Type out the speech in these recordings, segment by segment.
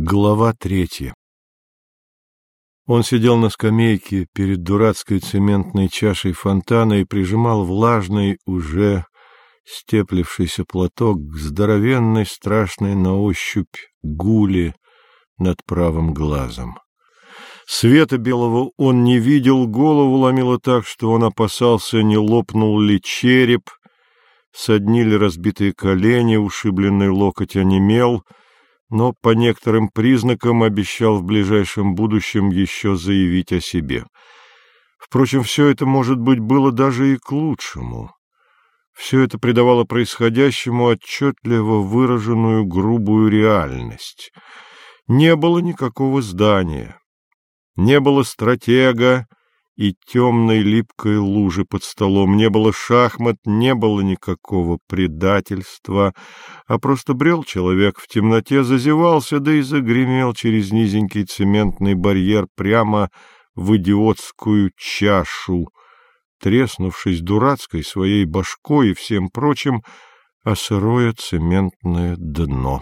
Глава 3. Он сидел на скамейке перед дурацкой цементной чашей фонтана и прижимал влажный, уже степлившийся платок к здоровенной, страшной на ощупь гуле над правым глазом. Света белого он не видел, голову ломило так, что он опасался, не лопнул ли череп, соднили разбитые колени, ушибленный локоть онемел, но по некоторым признакам обещал в ближайшем будущем еще заявить о себе. Впрочем, все это, может быть, было даже и к лучшему. Все это придавало происходящему отчетливо выраженную грубую реальность. Не было никакого здания, не было стратега и темной липкой лужи под столом, не было шахмат, не было никакого предательства, а просто брел человек в темноте, зазевался, да и загремел через низенький цементный барьер прямо в идиотскую чашу, треснувшись дурацкой своей башкой и всем прочим о сырое цементное дно.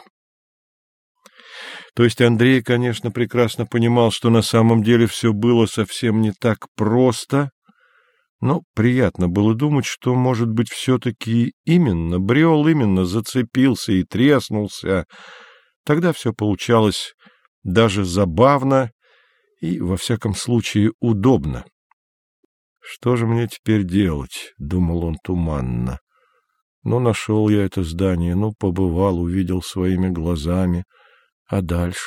То есть Андрей, конечно, прекрасно понимал, что на самом деле все было совсем не так просто, но приятно было думать, что, может быть, все-таки именно брел, именно зацепился и треснулся. Тогда все получалось даже забавно и, во всяком случае, удобно. «Что же мне теперь делать?» — думал он туманно. «Ну, нашел я это здание, побывал, увидел своими глазами. А дальше?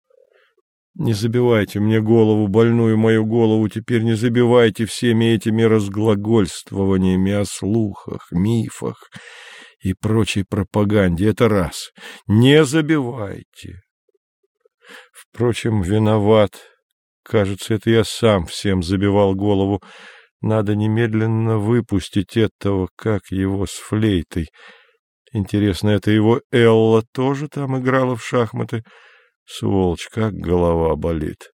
Не забивайте мне голову, больную мою голову, теперь не забивайте всеми этими разглагольствованиями о слухах, мифах и прочей пропаганде. Это раз. Не забивайте. Впрочем, виноват. Кажется, это я сам всем забивал голову. Надо немедленно выпустить этого, как его, с флейтой. Интересно, это его Элла тоже там играла в шахматы? Сволочь, как голова болит.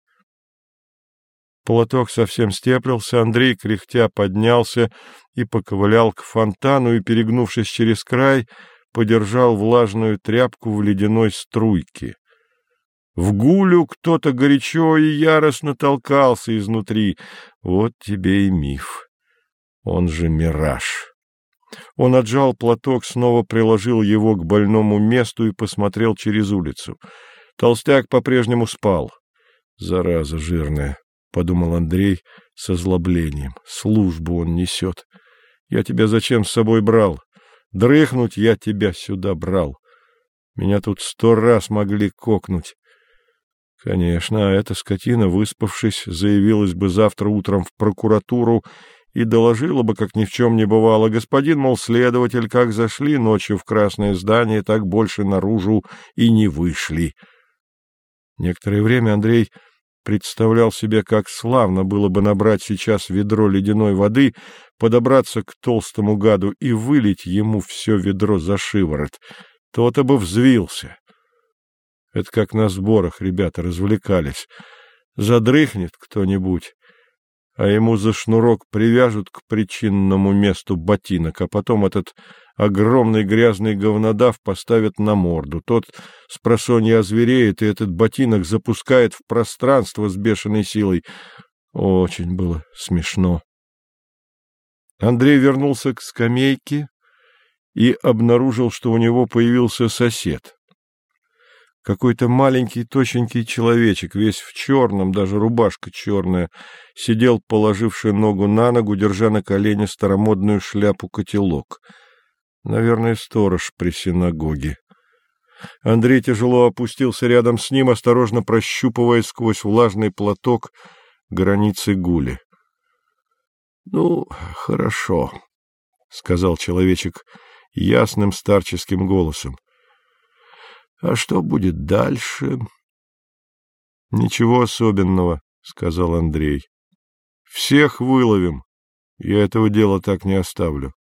Платок совсем степлился, Андрей, кряхтя, поднялся и поковылял к фонтану и, перегнувшись через край, подержал влажную тряпку в ледяной струйке. В гулю кто-то горячо и яростно толкался изнутри. Вот тебе и миф. Он же мираж. Он отжал платок, снова приложил его к больному месту и посмотрел через улицу. Толстяк по-прежнему спал. «Зараза жирная», — подумал Андрей с озлоблением. «Службу он несет. Я тебя зачем с собой брал? Дрыхнуть я тебя сюда брал. Меня тут 100 раз могли кокнуть». Конечно, эта скотина, выспавшись, заявилась бы завтра утром в прокуратуру и доложила бы, как ни в чем не бывало: господин, мол, следователь, как зашли ночью в красное здание, так больше наружу и не вышли. Некоторое время Андрей представлял себе, как славно было бы набрать сейчас ведро ледяной воды, подобраться к толстому гаду и вылить ему все ведро за шиворот. То-то бы взвился. Это как на сборах ребята развлекались. Задрыхнет кто-нибудь, а ему за шнурок привяжут к причинному месту ботинок, а потом этот огромный грязный говнодав поставят на морду. Тот спросонья озвереет, и этот ботинок запускает в пространство с бешеной силой. Очень было смешно. Андрей вернулся к скамейке и обнаружил, что у него появился сосед. Какой-то маленький, точенький человечек, весь в черном, даже рубашка черная, сидел, положивший ногу на ногу, держа на колене старомодную шляпу-котелок. Наверное, сторож при синагоге. Андрей тяжело опустился рядом с ним, осторожно прощупывая сквозь влажный платок границы гули. — Ну, хорошо, — сказал человечек ясным старческим голосом. — А что будет дальше? — Ничего особенного, — сказал Андрей. — Всех выловим. Я этого дела так не оставлю.